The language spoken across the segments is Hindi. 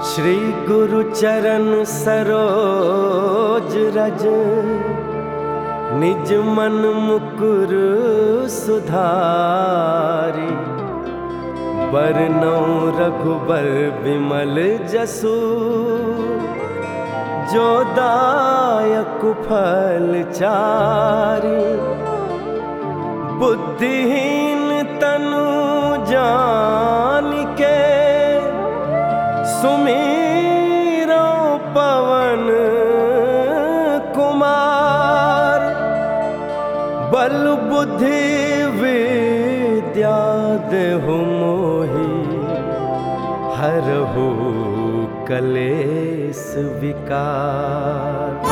श्री गुरु चरण सरोज रज, निज मन मुकुर सुधारी। बरनौ रघुबर बिमल जसु, जो दायक फल चारि। बुद्धिहीन तनु जानिके, सुमीरो पवन कुमार। बल बुद्धि विद्या देहु मोहि, हरहु कलेस विकार।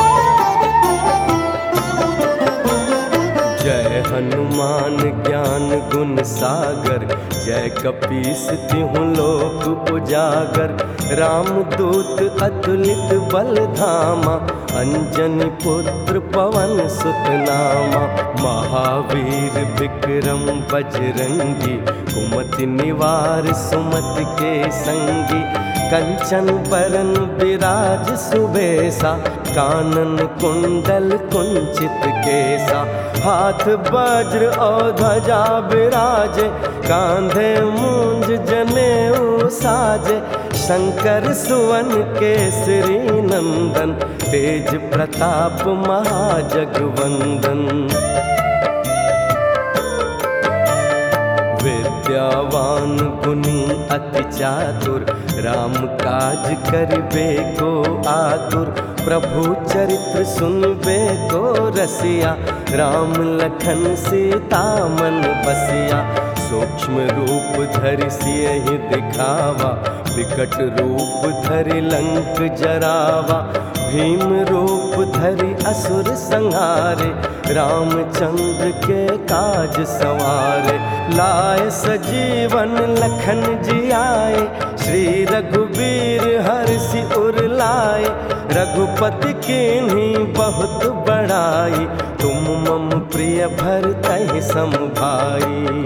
जय हनुमान ज्ञान गुण सागर, जय कपीस तिहुँ लोक उजागर। रामदूत अतुलित बल धामा, अंजनी पुत्र पवन सुत नामा। महावीर विक्रम बजरंगी, कुमति निवार सुमति के संगी। कंचन बरन बिराज सुबेसा, कानन कुंडल कुंचित केसा। हाथ वज्र और ध्वजा बिराजे, कांधे मूंज जनेऊ साजे। शंकर सुवन केसरी नंदन, तेज प्रताप महाजगवंदन। विद्यावान गुणी अति चातुर, राम काज करिबे को आतुर। प्रभु चरित्र सुनबे को रसिया, राम लखन सीता मन बसिया। सूक्ष्म रूप धरि सियहि दिखावा, विकट रूप धरि लंक जरावा। भीम रूप धरि असुर संहारे, रामचंद्र के काज सवारे। लाए सजीवन लखन जियाए, श्री रघुबीर हर्षि उर लाए। रघुपति कीन्ही बहुत बड़ाई, तुम मम प्रिय भरतहि सम भाई।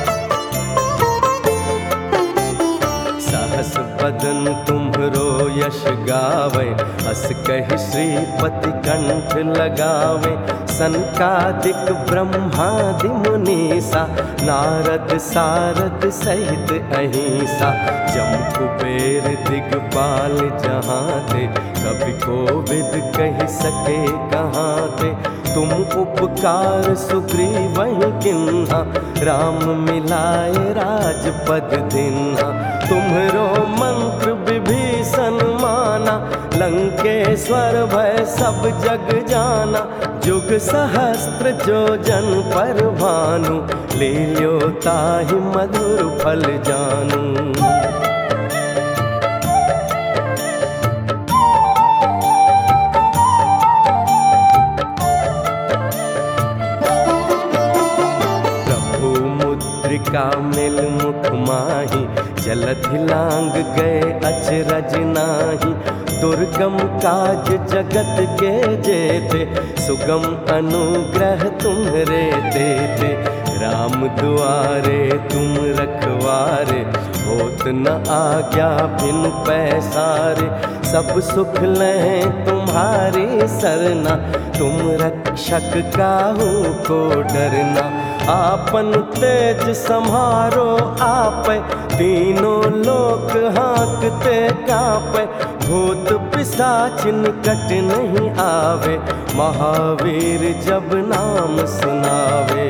सहस बदन तुम्हरो यश गावे, हस कहि श्रीपति कंठ लगावे। सनकादिक ब्रह्मादि मुनीसा, नारद सारद सहित अहिंसा। जम कुबेर दिगपाल जहाँ ते, कवि कोविद कहि सके कहाँ ते। तुम उपकार सुग्रीवहि किन्हा, राम मिलाए राजपद दिन्हा। तुम्हरो मंत्र विभीषण माना, लंकेश्वर भय सब जग जाना। जुग सहस्त्र जो जन पर भानु, लील्यो ताहि मधुर फल जानू। का मिल मुख माही, जलधि लांग गए अचरज नाही। दुर्गम काज जगत के जेते, सुगम अनुग्रह तुम्हरे देते। राम दुआरे तुम रखवारे, होत न आज्ञा बिन पैसारे। सब सुख लें तुम्हारी सरना, तुम रक्षक काहू को डरना। आपन तेज सम्हारो आपै, तीनों लोक हाँकते काँपै। भूत पिशाच निकट नहीं आवे, महावीर जब नाम सुनावे।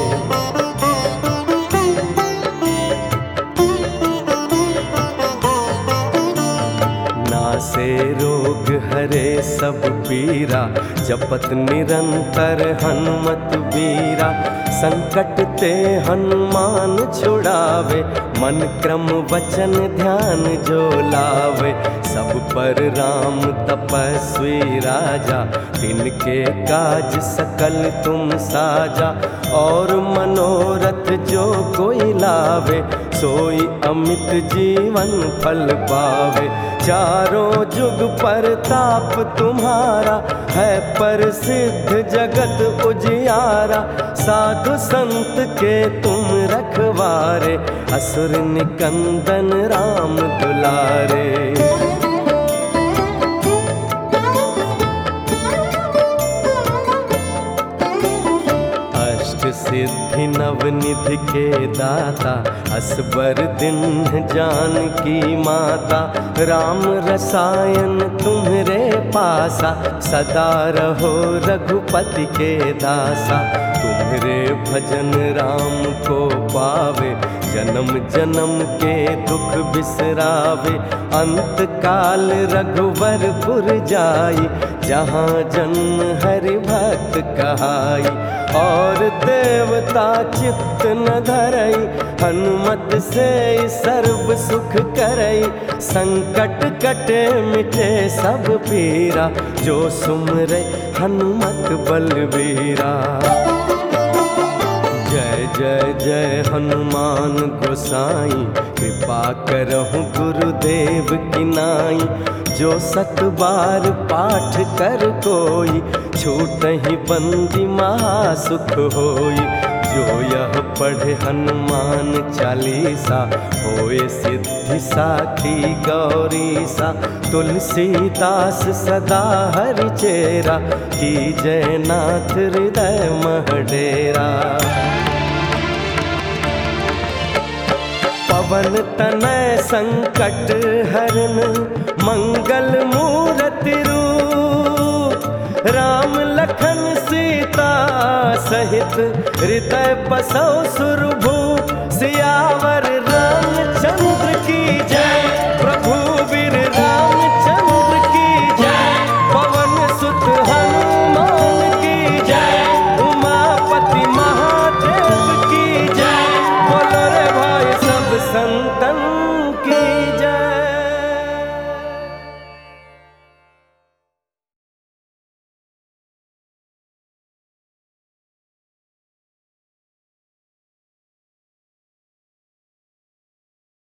नासे रोग हरे सब पीरा, जपत निरंतर हनुमत बीरा। संकट ते हनुमान छुड़ावे, मन क्रम वचन ध्यान जो लावे। सब पर राम तपस्वी राजा, तिनके काज सकल तुम साजा। और मनोरथ जो कोई लावे, सोई अमित जीवन फल पावे। चारों जुग परताप तुम्हारा, है प्रसिद्ध जगत उजियारा। साधु संत के तुम रखवारे, असुर निकंदन राम दुलारे। सिद्धि नवनिधि के दाता, असबर दिन जानकी माता। राम रसायन तुम्हरे पासा, सदा रहो रघुपति के दासा। तुम्हरे भजन राम को पावे, जन्म जन्म के दुख बिसरावे। अंत काल रघुवरपुर जाई, जहाँ जन्म हरि भक्त कहाई। और देवता चित्त न धरई, हनुमत से सर्व सुख करई। संकट कटे मिटे सब पीरा, जो सुमरे हनुमत बलवीरा। जय जय जय हनुमान गोसाई, कृपा करहु गुरुदेव की नाई। जो सत बार पाठ कर कोई, छूटहि बंदी महासुख होई। जो यह पढ़े हनुमान चालीसा, होए सिद्धि साखी गौरीसा। तुलसीदास सदा हरि चेरा, कीजय नाथ हृदय मह डेरा। पवन तनय संकट हरन, मंगल मूरति रूप। राम लखन सीता सहित, हृदय बसौ सुरभूप। सियावर रामचंद्र की जय, प्रभु वीर रामचंद्र की जय। पवन सुत हनुमान की जय, उमापति महादेव की जय। बोलो रे भाई सब संतन की